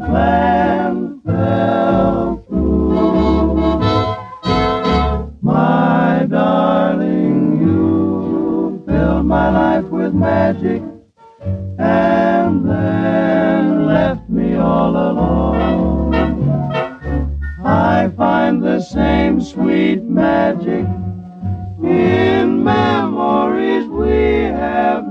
plan fell through. My darling, you filled my life with magic and then left me all alone. I find the same sweet magic in memories we have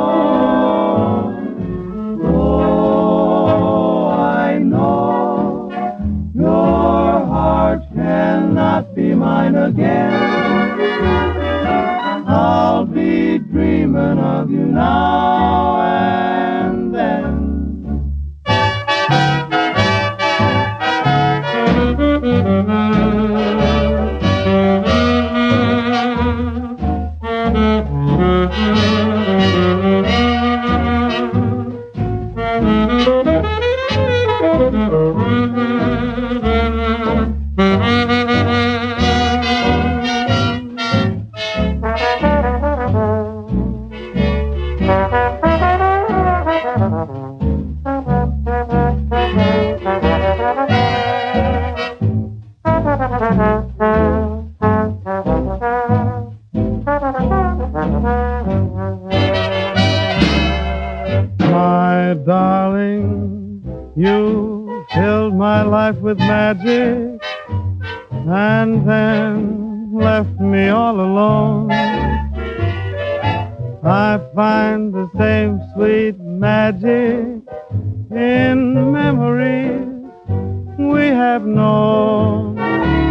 known. Oh, I know your heart cannot be mine again. I'll be dreaming of you now and then. My darling, you filled my life with magic and then left me all alone. I find the same sweet magic in memories we have known.